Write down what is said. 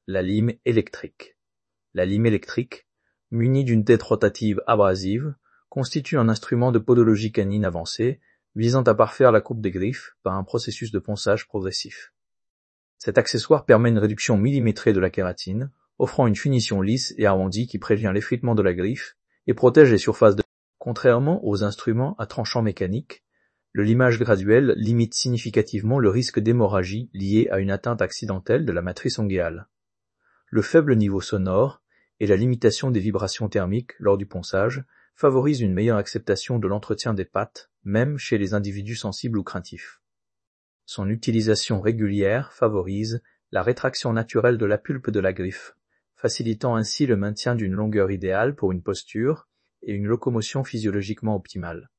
La lime électrique. La lime électrique, munie d'une tête rotative abrasive, constitue un instrument de podologie canine avancée visant à parfaire la coupe des griffes par un processus de ponçage progressif. Cet accessoire permet une réduction millimétrée de la kératine, offrant une finition lisse et arrondie qui prévient l'effritement de la griffe et protège les surfaces de... Contrairement aux instruments à tranchant mécanique, le limage graduel limite significativement le risque d'hémorragie lié à une atteinte accidentelle de la matrice onguéale. Le faible niveau sonore et la limitation des vibrations thermiques lors du ponçage favorisent une meilleure acceptation de l'entretien des pattes, même chez les individus sensibles ou craintifs. Son utilisation régulière favorise la rétraction naturelle de la pulpe de la griffe, facilitant ainsi le maintien d'une longueur idéale pour une posture et une locomotion physiologiquement optimale.